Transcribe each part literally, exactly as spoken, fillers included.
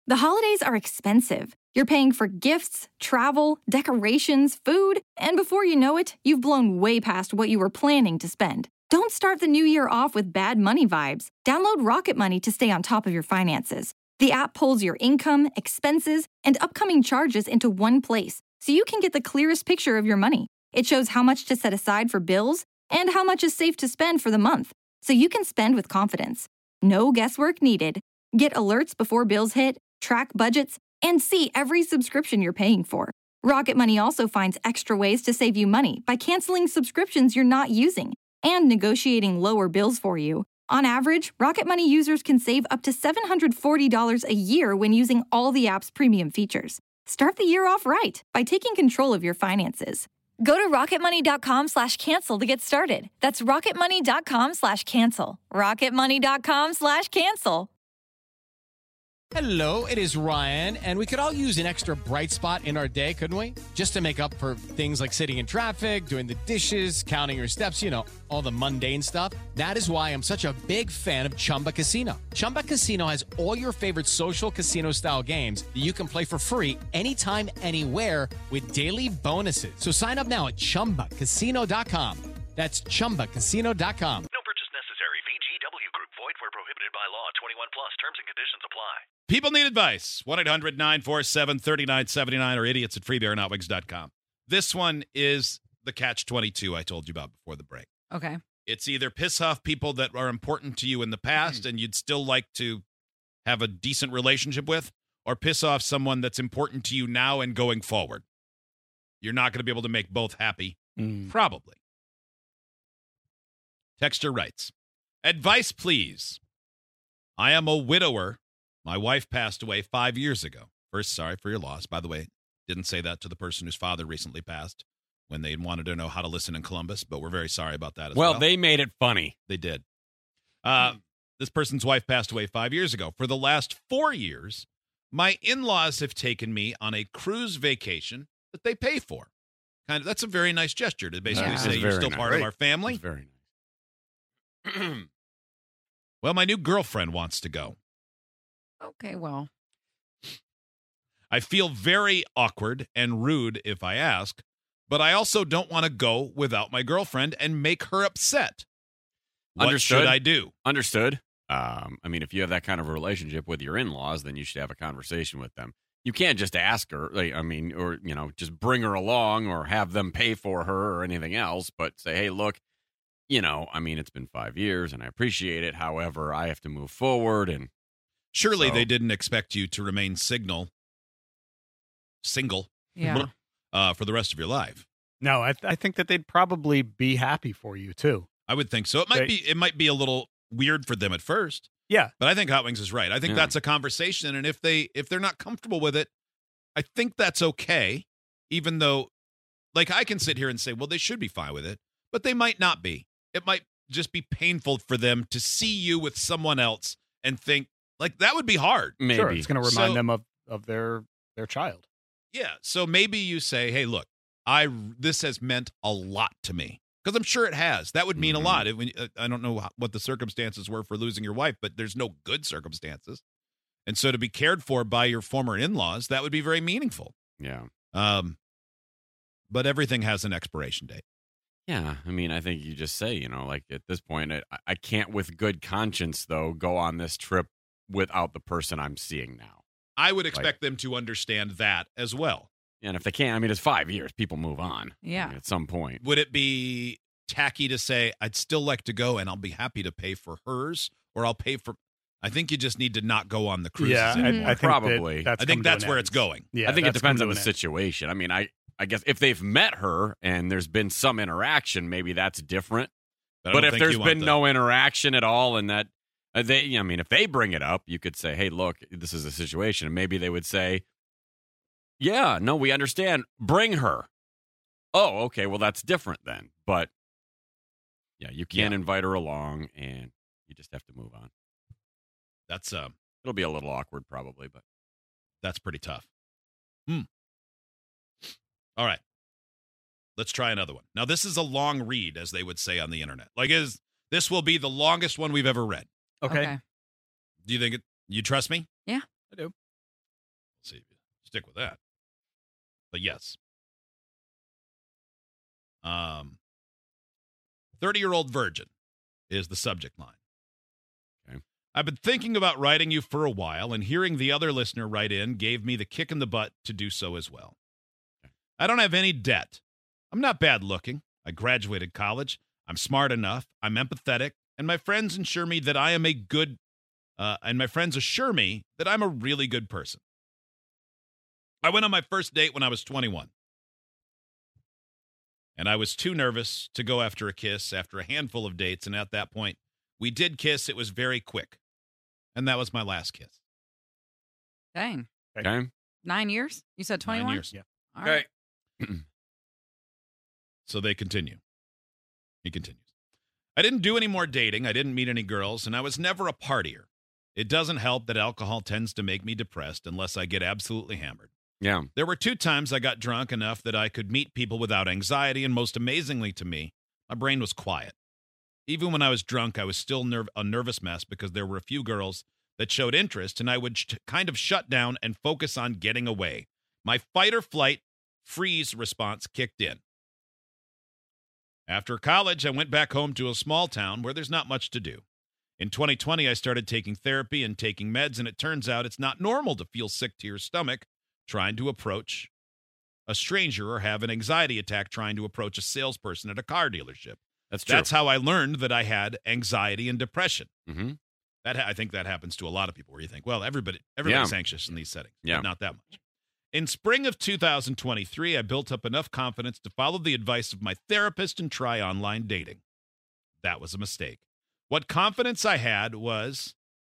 The holidays are expensive. You're paying for gifts, travel, decorations, food, and before you know it, you've blown way past what you were planning to spend. Don't start the new year off with bad money vibes. Download Rocket Money to stay on top of your finances. The app pulls your income, expenses, and upcoming charges into one place, so you can get the clearest picture of your money. It shows how much to set aside for bills and how much is safe to spend for the month, so you can spend with confidence. No guesswork needed. Get alerts before bills hit, track budgets, and see every subscription you're paying for. Rocket Money also finds extra ways to save you money by canceling subscriptions you're not using and negotiating lower bills for you. On average, Rocket Money users can save up to seven hundred forty dollars a year when using all the app's premium features. Start the year off right by taking control of your finances. Go to rocketmoney.com slash cancel to get started. That's rocketmoney.com slash cancel. rocketmoney.com slash cancel. Hello, it is Ryan, and we could all use an extra bright spot in our day, couldn't we? Just to make up for things like sitting in traffic, doing the dishes, counting your steps, you know, all the mundane stuff. That is why I'm such a big fan of Chumba Casino. Chumba Casino has all your favorite social casino-style games that you can play for free anytime, anywhere with daily bonuses. So sign up now at chumba casino dot com. That's chumba casino dot com. No purchase necessary. V G W Group. Void where prohibited by law. twenty-one plus. Terms and conditions apply. People need advice. one eight hundred nine four seven three nine seven nine or idiots at free beer not wigs dot com. This one is the catch twenty-two I told you about before the break. Okay. It's either piss off people that are important to you in the past Mm. and you'd still like to have a decent relationship with, or piss off someone that's important to you now and going forward. You're not going to be able to make both happy, Mm. probably. Texter writes, advice, please. I am a widower. My wife passed away five years ago. First, sorry for your loss. By the way, didn't say that to the person whose father recently passed when they wanted to know how to listen in Columbus, but we're very sorry about that as well. Well, they made it funny. They did. Uh, this person's wife passed away five years ago. For the last four years, my in-laws have taken me on a cruise vacation that they pay for. Kind of, that's a very nice gesture to basically Yeah. say It's you're very still nice. part of our family. It's very nice. Well, my new girlfriend wants to go. Okay, well. I feel very awkward and rude if I ask, but I also don't want to go without my girlfriend and make her upset. What Understood. should I do? Understood. Um, I mean, if you have that kind of a relationship with your in-laws, then you should have a conversation with them. You can't just ask her, like, I mean, or, you know, just bring her along or have them pay for her or anything else, but say, hey, look, you know, I mean, it's been five years and I appreciate it. However, I have to move forward. And Surely So- they didn't expect you to remain signal, single Yeah. uh, for the rest of your life. No, I, th- I think that they'd probably be happy for you too. I would think so. It might They- be it might be a little weird for them at first, Yeah, but I think Hot Wings is right. I think Yeah. that's a conversation, and if they if they're not comfortable with it, I think that's okay. Even though, like, I can sit here and say, well, they should be fine with it, but they might not be. It might just be painful for them to see you with someone else and think, like, that would be hard. maybe. sure. It's going to remind So- them of, of their their child. Yeah. So maybe you say, hey, look, I this has meant a lot to me. Because I'm sure it has. That would mean Mhm. a lot. It, when, uh, I don't know what the circumstances were for losing your wife, but there's no good circumstances. And so to be cared for by your former in-laws, that would be very meaningful. Yeah. Um, but everything has an expiration date. Yeah, I mean, I think you just say, you know, like at this point, I, I can't with good conscience, though, go on this trip without the person I'm seeing now. I would expect them to understand that as well. And if they can't, I mean, it's five years. People move on. Yeah. I mean, at some point. Would it be tacky to say, I'd still like to go and I'll be happy to pay for hers, or I'll pay for... I think you just need to not go on the cruises Yeah, I, anymore. I think Probably. That, that's I think come to that's an where end. it's going. Yeah, I think it that's come depends to on the an end. situation. I mean, I, I guess if they've met her and there's been some interaction, maybe that's different. I But don't if think there's you want been the- no interaction at all, and that uh, they, I mean, if they bring it up, you could say, "Hey, look, this is a situation," and maybe they would say, "Yeah, no, we understand. Bring her." Oh, okay, well, that's different then. But yeah, you can't Yeah. invite her along, and you just have to move on. That's um, It'll be a little awkward, probably, but that's pretty tough. Hmm. All right. Let's try another one. Now, this is a long read, as they would say on the internet. Like, is this will be the longest one we've ever read. Okay. Do you think it? You trust me? Yeah. I do. See if you stick with that. But yes. Um, thirty-year-old virgin is the subject line. Okay. I've been thinking about writing you for a while, and hearing the other listener write in gave me the kick in the butt to do so as well. Okay. I don't have any debt. I'm not bad looking. I graduated college. I'm smart enough. I'm empathetic, and my friends assure me that I am a good, uh, and my friends assure me that I'm a really good person. I went on my first date when I was twenty-one. And I was too nervous to go after a kiss after a handful of dates. And at that point, we did kiss. It was very quick. And that was my last kiss. Dang. Okay. Nine years? You said twenty-one? Nine years. Yeah. All right. So they continue. He continues. I didn't do any more dating. I didn't meet any girls. And I was never a partier. It doesn't help that alcohol tends to make me depressed unless I get absolutely hammered. Yeah. There were two times I got drunk enough that I could meet people without anxiety, and most amazingly to me, my brain was quiet. Even when I was drunk, I was still nerv- a nervous mess because there were a few girls that showed interest, and I would sh- kind of shut down and focus on getting away. My fight or flight freeze response kicked in. After college, I went back home to a small town where there's not much to do. In twenty twenty, I started taking therapy and taking meds, and it turns out it's not normal to feel sick to your stomach trying to approach a stranger or have an anxiety attack trying to approach a salesperson at a car dealership. That's true. That's how I learned that I had anxiety and depression. Mm-hmm. That ha- I think that happens to a lot of people where you think, well, everybody everybody's Yeah. anxious in these settings. Yeah. But not that much. In spring of two thousand twenty-three, I built up enough confidence to follow the advice of my therapist and try online dating. That was a mistake. What confidence I had was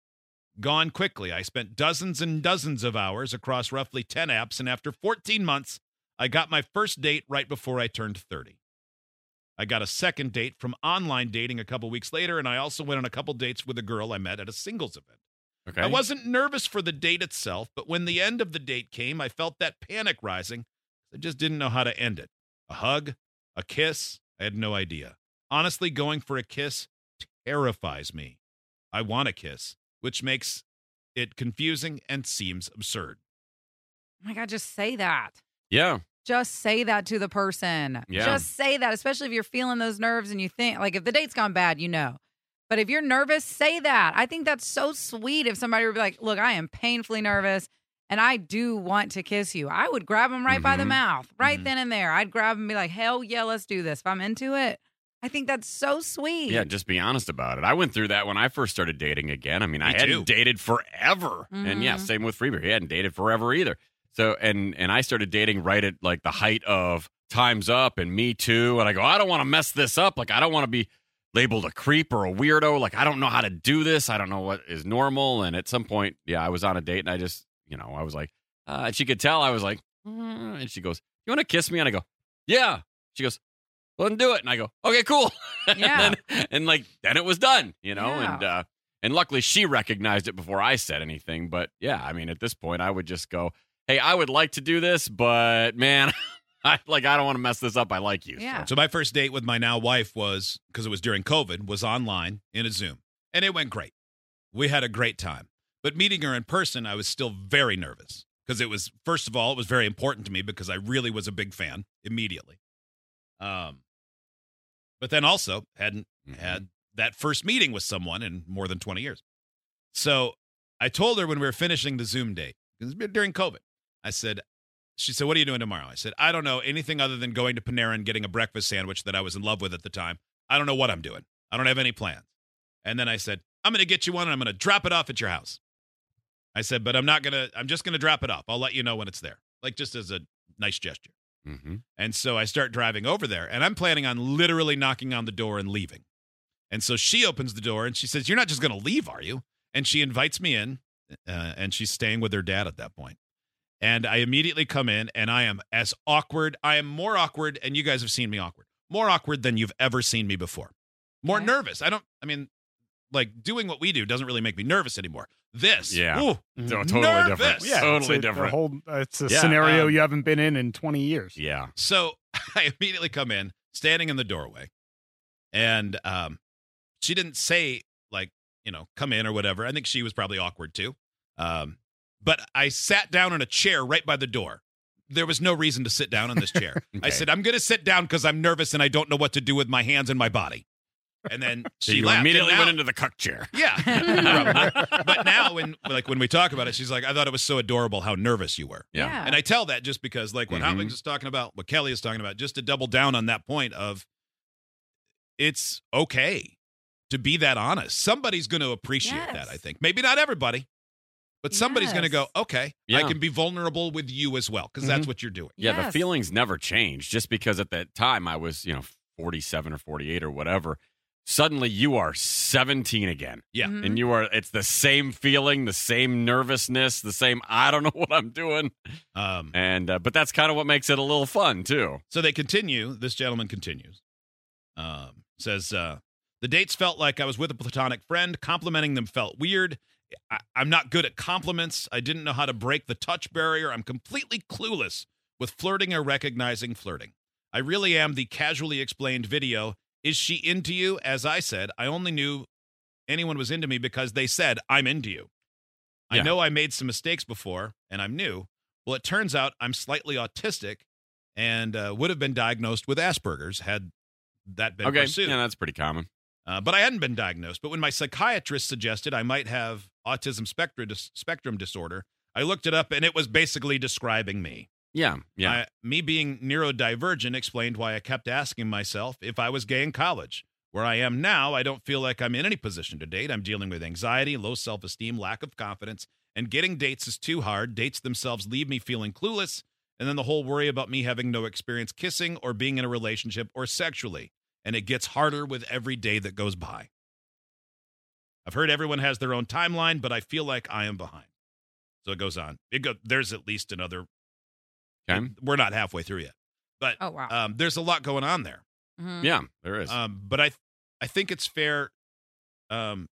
gone quickly. I spent dozens and dozens of hours across roughly ten apps, and after fourteen months, I got my first date right before I turned thirty. I got a second date from online dating a couple weeks later, and I also went on a couple dates with a girl I met at a singles event. Okay. I wasn't nervous for the date itself, but when the end of the date came, I felt that panic rising. I just didn't know how to end it. A hug? A kiss? I had no idea. Honestly, going for a kiss terrifies me. I want a kiss, which makes it confusing and seems absurd. Oh my God, just say that. Yeah. Just say that to the person. Yeah. Just say that, especially if you're feeling those nerves and you think, like, if the date's gone bad, you know. But if you're nervous, say that. I think that's so sweet if somebody would be like, look, I am painfully nervous and I do want to kiss you. I would grab them right by the Mhm. mouth, right Mhm. then and there. I'd grab them and be like, hell yeah, let's do this. If I'm into it, I think that's so sweet. Yeah, just be honest about it. I went through that when I first started dating again. I mean, I Me hadn't too. dated forever. And yeah, Mhm. same with Freebird. He hadn't dated forever either. So, and and I started dating right at like the height of Time's Up and Me Too. And I go, I don't want to mess this up. Like, I don't want to be labeled a creep or a weirdo. Like, I don't know how to do this. I don't know what is normal. And at some point, yeah, I was on a date and I just, you know, I was like, uh, and she could tell I was like, mm, and she goes, you want to kiss me? And I go, yeah. She goes, well, then do it. And I go, okay, cool. Yeah. and, then, and like, then it was done, you know? Yeah. And, uh, and luckily she recognized it before I said anything. But yeah, I mean, at this point, I would just go, hey, I would like to do this, but man, I like, I don't want to mess this up. I like you. Yeah. So my first date with my now wife was, because it was during COVID, was online in a Zoom. And it went great. We had a great time. But meeting her in person, I was still very nervous. Because it was, first of all, it was very important to me because I really was a big fan immediately. Um, But then also hadn't Mhm. had that first meeting with someone in more than twenty years. So I told her when we were finishing the Zoom date, because it was during COVID, I said, she said, what are you doing tomorrow? I said, I don't know anything other than going to Panera and getting a breakfast sandwich that I was in love with at the time. I don't know what I'm doing. I don't have any plans. And then I said, I'm going to get you one and I'm going to drop it off at your house. I said, but I'm not going to, I'm just going to drop it off. I'll let you know when it's there. Like just as a nice gesture. Mm-hmm. And so I start driving over there and I'm planning on literally knocking on the door and leaving. And so she opens the door and she says, you're not just going to leave, are you? And she invites me in uh, and she's staying with her dad at that point. And I immediately come in and I am as awkward. I am more awkward. And you guys have seen me awkward, more awkward than you've ever seen me before. More Okay. nervous. I don't, I mean, like doing what we do doesn't really make me nervous anymore. This. Yeah. Ooh, Mhm. So totally Nervous. different. Yeah, totally it's a, different. A whole, it's a Yeah, scenario um, you haven't been in in twenty years. yeah. So I immediately come in, standing in the doorway, and um, she didn't say, like, you know, come in or whatever. I think she was probably awkward too. Um, but I sat down in a chair right by the door. There was no reason to sit down in this chair. Okay. I said, I'm going to sit down because I'm nervous and I don't know what to do with my hands and my body. And then So she you laughed. immediately And now- went into the cuck chair. Yeah. Probably. But now when like when we talk about it, she's like, I thought it was so adorable how nervous you were. Yeah. And I tell that just because like what Mhm. Hotwings is talking about, what Kelly is talking about, just to double down on that point of it's okay to be that honest. Somebody's going to appreciate Yes. that, I think. Maybe not everybody, but somebody's going to go, Yes. okay, Yeah. I can be vulnerable with you as well because that's what you're doing. Yeah, the Yes. feelings never change. Just because at that time I was, you know, forty-seven or forty-eight or whatever, suddenly you are seventeen again. Yeah. Mhm. And you are, it's the same feeling, the same nervousness, the same, I don't know what I'm doing. Um, And, uh, but that's kind of what makes it a little fun, too. So they continue. This gentleman continues. Um, says, uh, the dates felt like I was with a platonic friend. Complimenting them felt weird. I- I'm not good at compliments. I didn't know how to break the touch barrier. I'm completely clueless with flirting or recognizing flirting. I really am the casually explained video. Is she into you? As I said, I only knew anyone was into me because they said, I'm into you. I Yeah. know I made some mistakes before, and I'm new. Well, it turns out I'm slightly autistic and uh, would have been diagnosed with Asperger's had that been Okay. pursued. Yeah, that's pretty common. Uh, but I hadn't been diagnosed. But when my psychiatrist suggested I might have autism spectrum, dis- spectrum disorder, I looked it up, and it was basically describing me. Yeah. Yeah. I, me being neurodivergent explained why I kept asking myself if I was gay in college. Where I am now, I don't feel like I'm in any position to date. I'm dealing with anxiety, low self-esteem, lack of confidence, and getting dates is too hard. Dates themselves leave me feeling clueless, and then the whole worry about me having no experience kissing or being in a relationship or sexually. And it gets harder with every day that goes by. I've heard everyone has their own timeline, but I feel like I am behind. So it goes on. It go, there's at least another. Okay. We're not halfway through yet, but Oh, wow. um, there's a lot going on there. Mhm. Yeah, there is. Um, but I, I think it's fair. Um,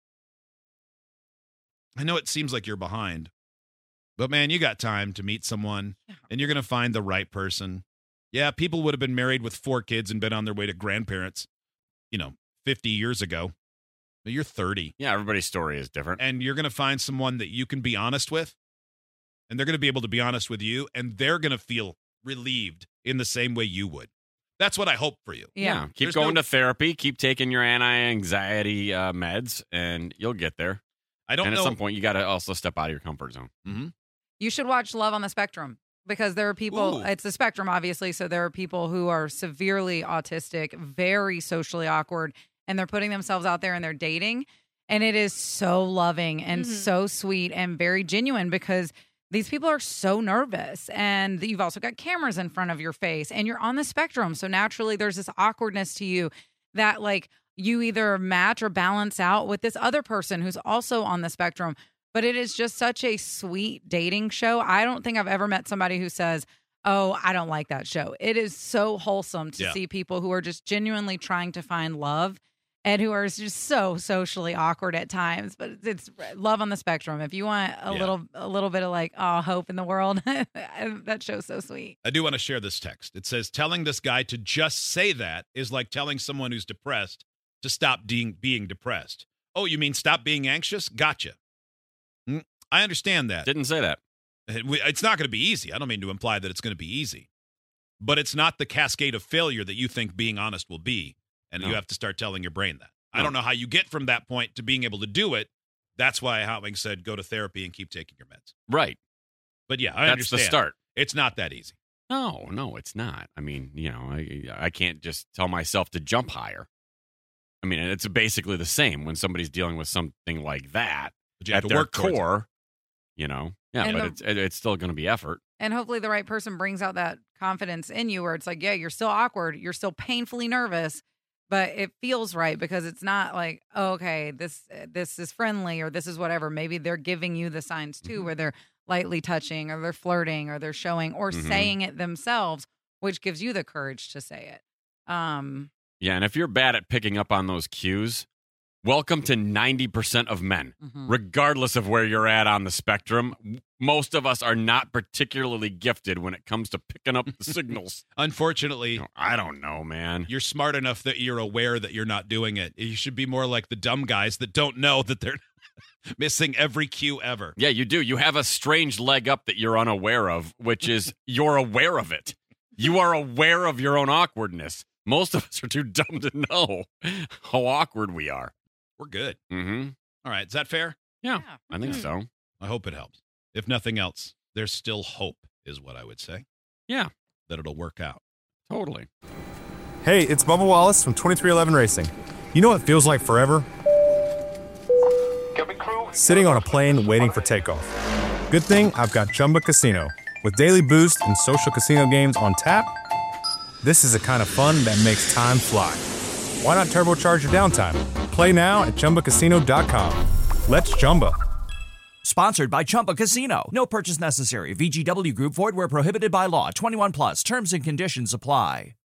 I know it seems like you're behind, but man, you got time to meet someone, and you're gonna find the right person. Yeah, people would have been married with four kids and been on their way to grandparents, you know, fifty years ago. But you're thirty, yeah, everybody's story is different. and you're gonna find someone that you can be honest with, and they're gonna be able to be honest with you, and they're gonna feel relieved in the same way you would. That's what I hope for you. Yeah. Keep There's going no- to therapy. Keep taking your anti-anxiety uh, meds, and you'll get there. I don't and know. at some point, you got to also step out of your comfort zone. Mhm. You should watch Love on the Spectrum because there are people, Ooh. it's a spectrum, obviously. So there are people who are severely autistic, very socially awkward, and they're putting themselves out there and they're dating. And it is so loving and Mhm. so sweet and very genuine because these people are so nervous. And you've also got cameras in front of your face and you're on the spectrum. So naturally, there's this awkwardness to you that, like, you either match or balance out with this other person who's also on the spectrum. But it is just such a sweet dating show. I don't think I've ever met somebody who says, oh, I don't like that show. It is so wholesome to Yeah. see people who are just genuinely trying to find love and who are just so socially awkward at times. But it's, it's Love on the Spectrum. If you want a Yeah. little a little bit of like, oh, hope in the world, that show's so sweet. I do want to share this text. It says, telling this guy to just say that is like telling someone who's depressed to stop being, being depressed. Oh, you mean stop being anxious? Gotcha. Mm, I understand that. Didn't say that. It- we- It's not going to be easy. I don't mean to imply that it's going to be easy. But it's not the cascade of failure that you think being honest will be. And No. you have to start telling your brain that. I No. don't know how you get from that point to being able to do it. That's why Hotwing said go to therapy and keep taking your meds. Right. But yeah, I That's understand. the start. It's not that easy. No, no, it's not. I mean, you know, I, I can't just tell myself to jump higher. I mean, it's basically the same when somebody's dealing with something like that But you have at to their work towards it. core, you know. Yeah, And but the- it's it, it's still going to be effort. And hopefully the right person brings out that confidence in you where it's like, yeah, you're still awkward. You're still painfully nervous, but it feels right because it's not like, oh, okay, this this is friendly or this is whatever. Maybe they're giving you the signs too, Mhm. where they're lightly touching or they're flirting or they're showing or Mhm. saying it themselves, which gives you the courage to say it. Um, Yeah, and if you're bad at picking up on those cues, welcome to ninety percent of men. mhm. Regardless of where you're at on the spectrum, most of us are not particularly gifted when it comes to picking up the signals. Unfortunately, You know, I don't know, man. you're smart enough that you're aware that you're not doing it. You should be more like the dumb guys that don't know that they're Missing every cue ever. Yeah, you do. You have a strange leg up that you're unaware of, which is you're aware of it. You are aware of your own awkwardness. Most of us are too dumb to know how awkward we are. We're good. Mm-hmm. All right. Is that fair? Yeah, I think so. I hope it helps. If nothing else, there's still hope, is what I would say. Yeah. That it'll work out. Totally. Hey, it's Bubba Wallace from twenty-three eleven Racing. You know what feels like forever? Sitting on a plane waiting for takeoff. Good thing I've got Chumba Casino. With daily boost and social casino games on tap, this is the kind of fun that makes time fly. Why not turbocharge your downtime? Play now at Chumba Casino dot com. Let's Chumba. Sponsored by Chumba Casino. No purchase necessary. V G W Group. Void where prohibited by law. twenty-one plus. Terms and conditions apply.